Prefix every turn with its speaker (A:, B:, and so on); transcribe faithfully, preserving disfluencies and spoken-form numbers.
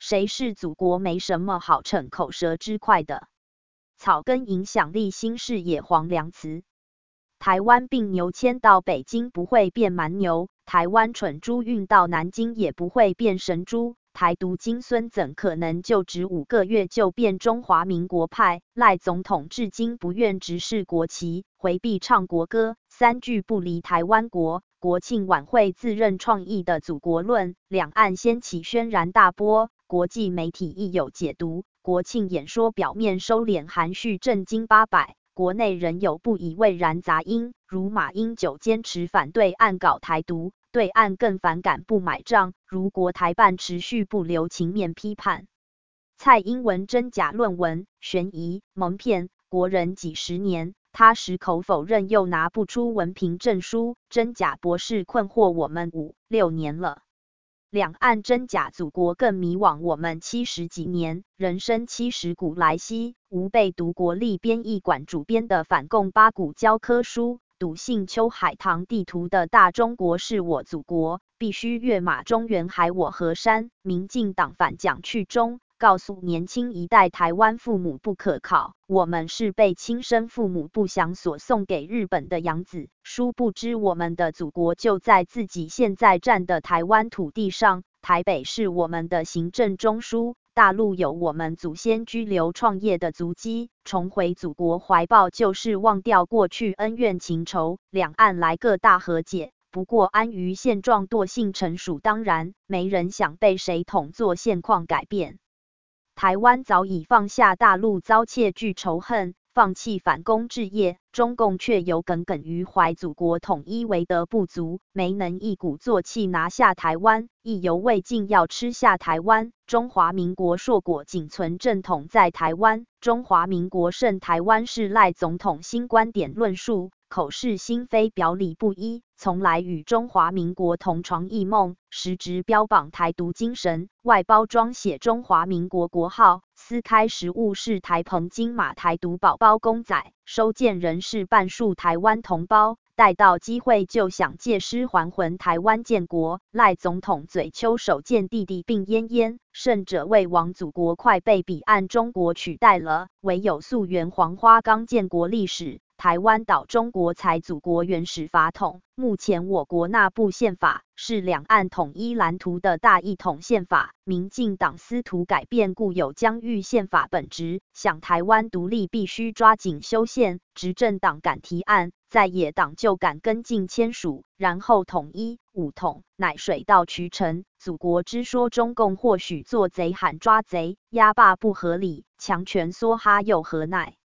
A: 谁是祖国没什么好逞口舌之快的。草根影响力新视野黄良慈。台湾病牛迁到北京不会变蛮牛，台湾蠢猪运到南京也不会变神猪。台独金孙怎可能就职五个月就变中华民国派？赖总统至今不愿直视国旗，回避唱国歌，三句不离台湾国。国庆晚会自认创意的祖国论，两岸掀起轩然大波，国际媒体亦有解读。国庆演说表面收敛含蓄，正经八百。国内仍有不以为然杂音，如马英九坚持反对岸搞台独，对岸更反感不买账，如国台办持续不留情面批判蔡英文真假论文，悬疑蒙骗国人几十年，他矢口否认又拿不出文凭证书，真假博士困惑我们五六年了。两岸真假祖国更迷惘我们七十几年，人生七十古来稀。吴被读国立编译馆主编的反共八股教科书，笃信秋海棠地图的大中国是我祖国，必须跃马中原海我河山。民进党反蒋去中，告诉年轻一代台湾父母不可靠，我们是被亲生父母不详所送给日本的养子，殊不知我们的祖国就在自己现在占的台湾土地上，台北是我们的行政中枢，大陆有我们祖先居留创业的足迹，重回祖国怀抱就是忘掉过去恩怨情仇，两岸来个大和解。不过安于现状惰性成熟当然，没人想被谁统做现况改变。台湾早已放下大陆遭窃据仇恨，放弃反攻置业，中共却有耿耿于怀祖国统一为德不足，没能一鼓作气拿下台湾，意犹未尽要吃下台湾。中华民国硕果仅存正统在台湾，中华民国胜台湾是赖总统新观点论述，口是心非表里不一，从来与中华民国同床异梦，实质标榜台独精神，外包装写中华民国国号，撕开实物是台澎金马台独宝宝公仔，收件人是半数台湾同胞，待到机会就想借尸还魂台湾建国。赖总统嘴丘手见弟弟病恹恹，胜者为王祖国快被彼岸中国取代了，唯有溯源黄花岗建国历史，台湾岛中国才祖国原始法统。目前我国那部宪法是两岸统一蓝图的大一统宪法，民进党司图改变固有疆域宪法本质，想台湾独立必须抓紧修宪，执政党敢提案，在野党就敢跟进签署，然后统一武统，乃水到渠成。祖国之说中共或许做贼喊抓贼，压霸不合理，强权梭哈又何奈？